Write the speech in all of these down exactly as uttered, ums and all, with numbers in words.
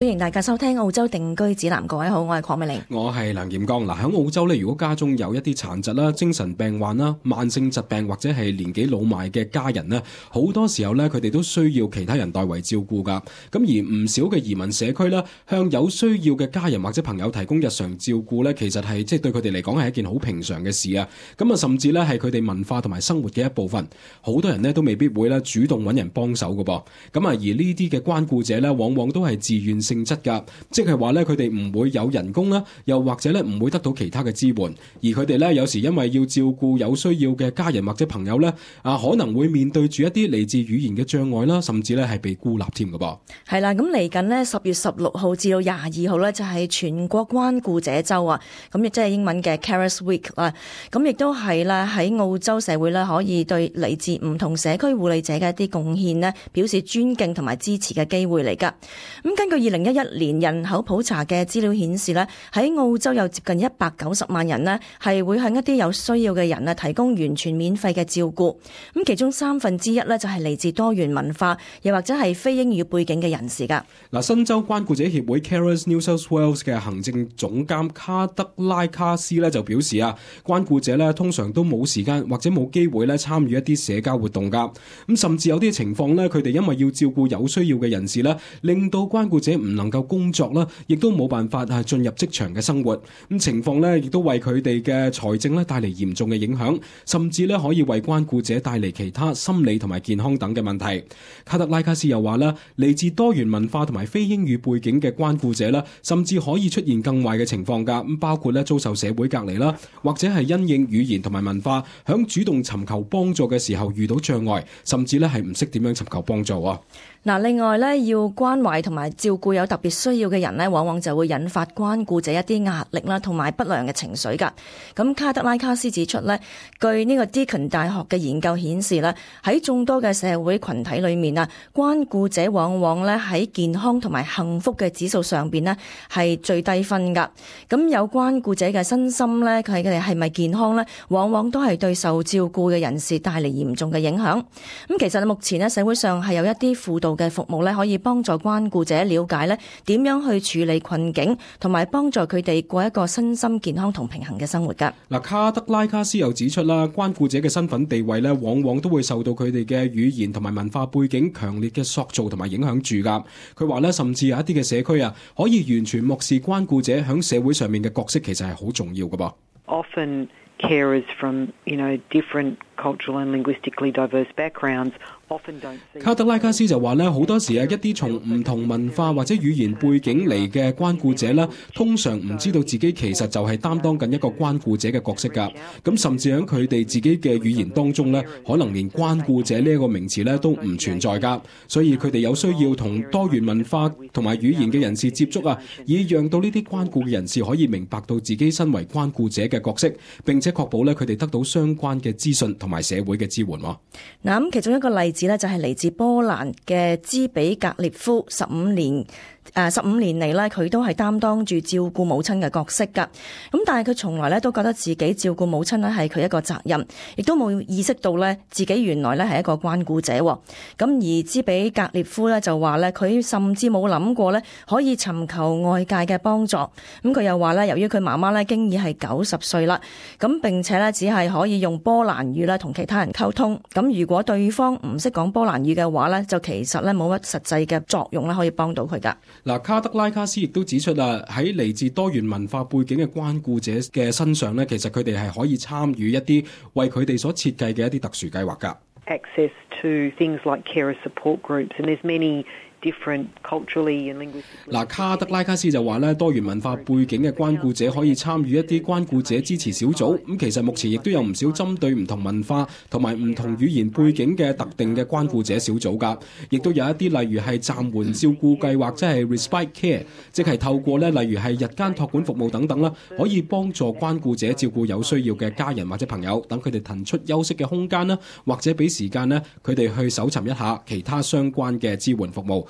歡迎大家收聽澳洲定居指南。各位好，我係鄺美玲， 我係梁劍剛。嗱，喺澳洲咧，如果家中有一啲殘疾啦、精神病患啦、慢性疾病或者係年紀老邁嘅家人呢，好多時候咧，佢哋都需要其他人代為照顧噶。咁而唔少嘅移民社區咧，向有需要嘅家人或者朋友提供日常照顧咧，其實係即係對佢哋嚟講係一件好平常嘅事啊。咁啊，甚至咧係佢哋文化同埋生活嘅一部分。好多人呢都未必會咧主動揾人幫手噶噃。咁啊，而呢啲嘅關顧者咧，往往都係自願性質噶，即係話咧，佢哋唔會有人工啦，又或者咧唔會得到其他嘅支援，而佢哋咧有時因為要照顧有需要嘅家人或者朋友咧，啊可能會面對住一啲嚟自語言嘅障礙啦，甚至咧係被孤立添㗎噃。 係啦，咁嚟緊呢十月十六號至到廿二號咧就係全國關顧者週啊，咁亦即係英文嘅 Carers Week 啦，咁亦都係咧喺澳洲社會咧可以對嚟自唔同社區護理者嘅一啲貢獻呢表示尊敬同埋支持嘅機會嚟㗎。咁根據二零一一年人口普查嘅資料顯示咧，喺澳洲有接近一百九十萬人呢係會向一啲有需要嘅人呢提供完全免費嘅照顧。咁其中三分之一呢就係嚟自多元文化又或者係非英語背景嘅人士㗎。 嗱，新州關顧者協會 Carers New South Wales 嘅行政總監卡德拉卡斯咧就表示啊，關顧者咧通常都冇時間或者冇機會咧參與一啲社交活動㗎。咁甚至有啲情況咧，佢哋因為要照顧有需要嘅人士咧，令到關顧者唔能夠工作啦，亦都冇辦法係進入職場嘅生活。咁情況咧，亦都為佢哋嘅財政咧帶嚟嚴重嘅影響，甚至咧可以為關顧者帶嚟其他心理同埋健康等嘅問題。卡特拉卡斯又話啦，嚟自多元文化同埋非英語背景嘅關顧者啦，甚至可以出現更壞嘅情況㗎。咁包括咧遭受社會隔離啦，或者係因應語言同埋文化，響主動尋求幫助嘅時候遇到障礙，甚至咧係唔識點樣尋求幫助啊。 嗱，另外咧，要關懷同埋照顧有特別需要嘅人咧，往往就會引發關顧者一啲壓力啦，同埋不良嘅情緒㗎。咁卡德拉卡斯指出咧，據呢個 Deakin 大學嘅研究顯示咧，喺眾多嘅社會群體裏面啊，關顧者往往咧喺健康同埋幸福嘅指數上邊咧係最低分㗎。咁有關顧者嘅身心咧，佢哋係咪健康咧，往往都係對受照顧嘅人士帶嚟嚴重嘅影響。咁其實目前咧社會上係有一啲輔導嘅服務咧，可以幫助關顧者了解咧點樣去處理困境，同埋幫助佢哋過一個身心健康同平衡嘅生活㗎。 嗱，卡德拉卡斯又指出啦，關顧者嘅身份地位咧，往往都會受到佢哋嘅語言同埋文化背景強烈嘅塑造同埋影響住㗎。佢話咧，甚至有一啲嘅社區啊，可以完全漠視關顧者響社會上面嘅角色，其實係好重要㗎噃。 Often carers from, you know, different cultural and linguistically diverse backgrounds 卡特拉卡斯就話咧，好多時啊，一啲從唔同文化或者語言背景嚟嘅關顧者咧，通常唔知道自己其實就係擔當緊一個關顧者嘅角色㗎。咁甚至喺佢哋自己嘅語言當中咧，可能連關顧者呢一個名詞咧都唔存在㗎。所以佢哋有需要同多元文化同埋語言嘅人士接觸啊，以讓到呢啲關顧嘅人士可以明白到自己身為關顧者嘅角色，並且確保咧佢哋得到相關嘅資訊同埋社會嘅支援。嗱， 咁其中一個例子咧就係嚟自波蘭嘅茲比格列夫，十五年誒十五年嚟咧，佢都係擔當住照顧母親嘅角色㗎。咁但係佢從來咧都覺得自己照顧母親咧係佢一個責任，亦都冇意識到咧自己原來咧係一個關顧者。咁而茲比格列夫咧就話咧，佢甚至冇諗過咧可以尋求外界嘅幫助。咁佢又話咧，由於佢媽媽咧經已係九十歲啦，咁並且咧只係可以用波蘭語咧同其他人溝通。咁如果對方唔識講波蘭語嘅話咧，就其實咧冇乜實際嘅作用咧可以幫到佢㗎。 嗱，卡德拉卡斯亦都指出啊，喺嚟自多元文化背景嘅關顧者嘅身上咧，其實佢哋係可以參與一啲為佢哋所設計嘅一啲特殊計劃㗎。 Access to things like carer support groups, and there's many different culturally and linguistically。 嗱，卡德拉卡斯就話咧，多元文化背景嘅關顧者可以參與一啲關顧者支持小組。咁其實目前亦都有唔少針對唔同文化同埋唔同語言背景嘅特定嘅關顧者小組㗎。亦都有一啲例如係暫緩照顧計劃，即係 respite care， 即係透過咧，例如係日間託管服務等等啦，可以幫助關顧者照顧有需要嘅家人或者朋友，等佢哋騰出休息嘅空間啦，或者俾時間咧佢哋去搜尋一下其他相關嘅支援服務。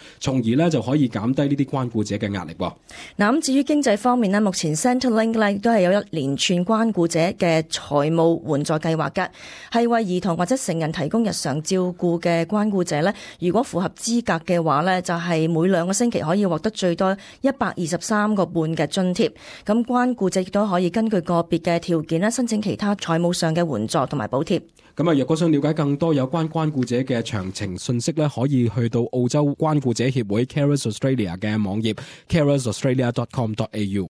從而咧就可以減低呢啲關顧者嘅壓力喎。 嗱，咁至於經濟方面咧，目前 Centrelink 咧都係有一連串關顧者嘅財務援助計劃嘅，係為兒童或者成人提供日常照顧嘅關顧者咧，如果符合資格嘅話咧，就係每兩個星期可以獲得最多一百二十三個半嘅津貼。咁關顧者亦都可以根據個別嘅條件咧，申請其他財務上嘅援助同埋補貼。 咁啊，若果想了解更多有關關顧者嘅詳情信息咧，可以去到澳洲關顧者協會 Carers Australia 嘅網頁 carers australia dot com dot a u。